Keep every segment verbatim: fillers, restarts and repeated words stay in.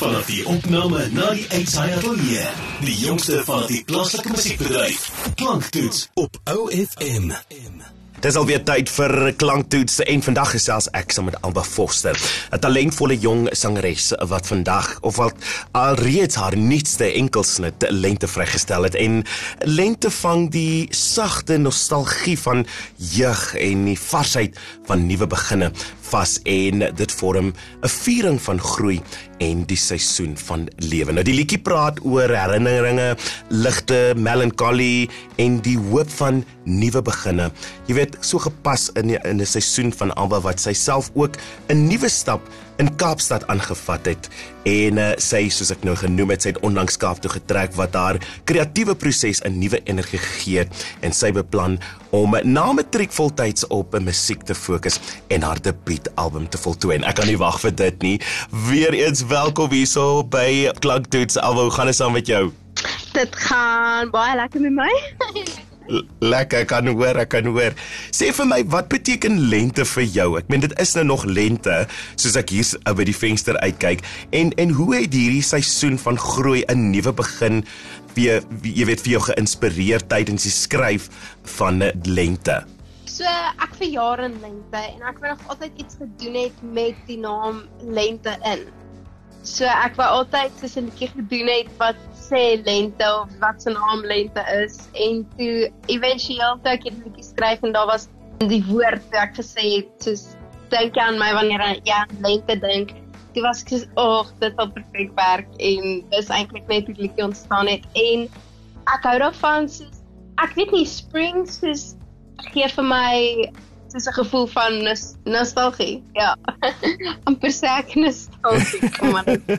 Vanaf die opname na die uitsaai ateljee, die jongste van die plaaslike musiekbedryf. Klanktoets op O F M. Dis alweer tyd vir Klanktoets en vandag gesels ek saam met Alba Foster, 'n talentvolle jong sangeres wat vandag of wat alreeds haar nuutste enkelsnit Lente vrygestel het en Lente vang die sagte nostalgie van jeug en die varsheid van nuwe beginne vas en dit vorm 'n viering van groei en die seisoen van lewe. Nou die liedjie praat oor herinneringe, ligte melancholie en die hoop van nuwe beginne. Jy weet, so gepas in die, in 'n seisoen van Alba wat sy self ook 'n nuwe stap in Kaapstad aangevat het en uh, sy, soos ek nou genoem het, sy het onlangs Kaap toe getrek wat haar kreatiewe proses 'n nuwe energie gegee het en sy beplan om na matriek voltyds op 'n musiek te fokus en haar debuutalbum te voltooi. En ek kan nie wag vir dit nie. Weereens welkom hierso by Klanktoets. Alba, hoe gaan dit saam met jou? Dit gaan baie lekker met my. Lekker, ek kan hoor, ek kan hoor. Sê vir my, wat beteken lente vir jou? Ek meen, dit is nou nog lente, soos ek hier uh, by die venster uitkyk. En, en hoe het hierdie seisoen van groei, 'n nuwe begin, vir, jy weet, vir jou geïnspireer tydens die skryf van uh, lente? So, ek verjaar in lente en ek wou nog altyd iets gedoen het met die naam lente in. So, ek wou altyd soos 'n liedjie gedoen het wat sê lente of wat se naam lente is en toe eventueel toe ek die liedjie skryf en daar was die woord toe ek gesê het soos dink aan my wanneer jy aan lente dink, toe was ek soos oh, dit sal perfek werk en dis eintlik net hoe die liedjie ontstaan het en ek hou daarvan soos ek weet nie, spring soos gee vir my soos 'n gevoel van nos- nostalgie, ja. amper sê ek nostalgie, kom maar dit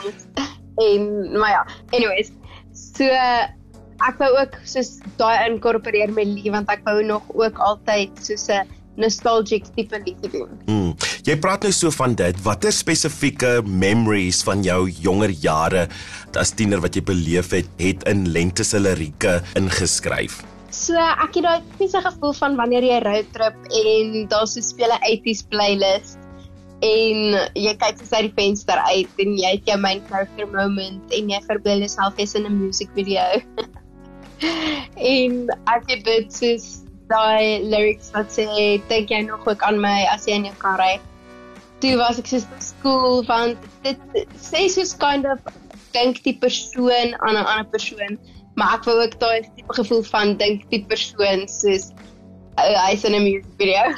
en, maar ja, anyways, so, ek wou ook soos daai inkorporeer my liedjie, want ek wou nog ook altyd soos 'n nostalgic tipe liedjie doen. Hmm. Jy praat nou so van dit, watter spesifieke memories van jou jonger jare as tiener wat jy beleef het, het in Lente se lirieke ingeskryf? So, ek het daai tipiese gevoel van wanneer jy roadtrip en daar so speel 'n eighties playlist en jy kyk soos uit die venster uit en jy het jou main character moment en jy verbeel jouself jy's in 'n music video. en ek het dit soos daai lyrics wat sê, dink jy nog ook aan my as jy in jou kar ry? Toe was ek soos cool, want dit sê soos kind of, dink die persoon aan 'n ander persoon, maar ek wil ook daai tipe gevoel van dink die persoon soos uh, hy's in 'n music video.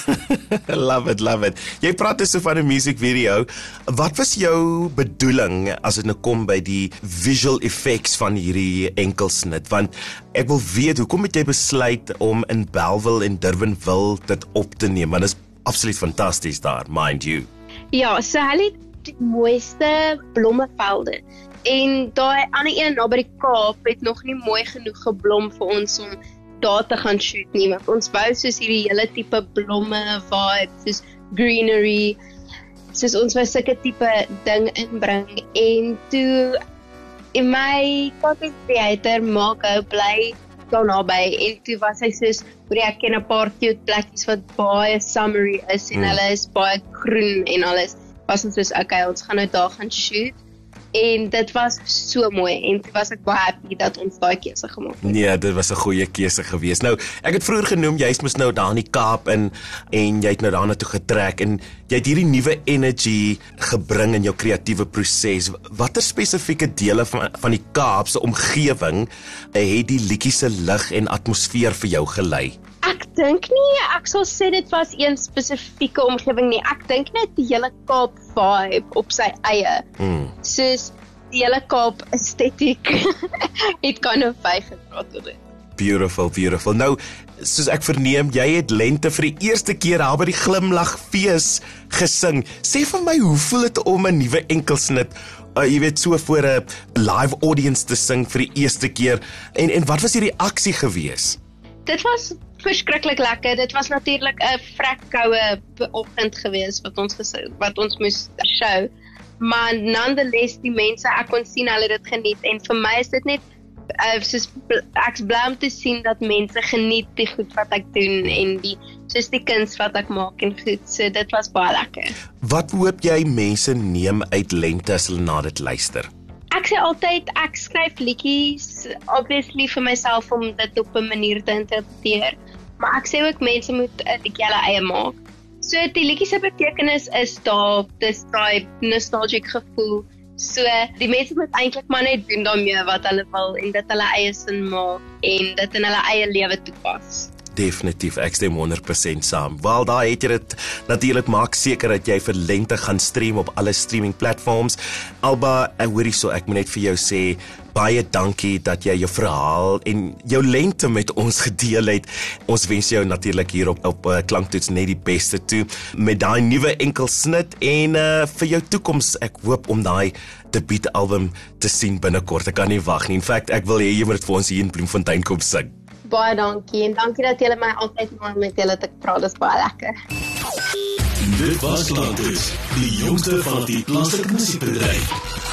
Love it, love it. Jy praat dus so van 'n music video. Wat was jou bedoeling as dit nou kom by die visual effects van hierdie enkelsnit? Want ek wil weet, hoekom het jy besluit om in Bellville en Durbanville dit op te neem? Want dit is absoluut fantasties daar, mind you. Ja, so hulle het die mooiste blommevelde. En daai ander een naby die Kaap het nog nie mooi genoeg geblom vir ons om daar te gaan shoot nie, want ons wou soos hierdie hele tipe blomme vibe, soos greenery, soos ons wou sulke tipe ding inbring, en toe in my content creator Marco bly daar naby, en toe was hy soos, hoor jy, ek ken 'n paar cute plekkies wat baie summery is, en mm. hulle is baie groen en alles, was ons soos, okay, ons gaan nou daar gaan shoot, en dit was so mooi, en toe was ek baie happy dat ons daai keuse gemaak het. Nee, dit was 'n goeie keuse gewees. Nou, ek het vroeër genoem, jy's mos nou daar in die Kaap in, en jy het nou daarna toe getrek, en jy het hierdie nuwe energy gebring in jou kreatiewe proses. Watter spesifieke dele van, van die Kaapse omgewing het die liedjie se lig en atmosfeer vir jou gelei? Ek dink nie, ek sal sê dit was een spesifieke omgewing nie. Ek dink net die hele Kaap vibe op sy eie. Hmm. Soos die hele Kaap estetiek het kind of bygepraat oor dit. Beautiful, beautiful. Nou, soos ek verneem, jy het Lente vir die eerste keer daar by die Glimlagfees gesing. Sê vir my, hoe voel dit om 'n nuwe enkelsnit, uh, jy weet, so voor 'n live audience te sing vir die eerste keer? En, en wat was die reaksie gewees? Dit was verskriklik lekker. Dit was natuurlik 'n vrek koue oggend gewees wat ons gesê, wat ons moes show. Maar nonetheless, die mense, ek kon sien hulle dit geniet en vir my is dit net uh, soos ek's bly om te sien dat mense geniet die goed wat ek doen en die soos die kuns wat ek maak en goed, so dit was baie lekker. Wat hoop jy mense neem uit Lente as hulle na dit luister? Ek sê altyd, ek skryf liedjies, obviously vir myself om dit op 'n manier te interpreteer, maar ek sê ook mense moet 'n liedjie hulle eie maak. So die liedjie se betekenis is daar, dis daai nostalgic gevoel. So die mense moet eintlik maar net doen daarmee wat hulle wil en dit hulle eie sin maak en dit in hulle eie lewe toepas. Definitief, ek stem honderd persent saam. Wel, daar het jy dit natuurlik, maak seker dat jy vir Lente gaan stream op alle streaming platforms. Alba, ek hoor hierso, ek moet net vir jou sê, baie dankie dat jy jou verhaal en jou Lente met ons gedeel het. Ons wens jou natuurlik hier op, op uh, Klanktoets net die beste toe, met daai nuwe enkelsnit en uh, vir jou toekoms, ek hoop om daai debuutalbum te sien binnekort. Ek kan nie wag nie. In fact, ek wil hê jy moet dit vir ons hier in Bloemfontein kom sing. Baie dankie en dankie dat julle my altyd maar met julle te praat, dis baie lekker. Dit was Klanktoets, die jongste van die plaaslike musiekbedryf.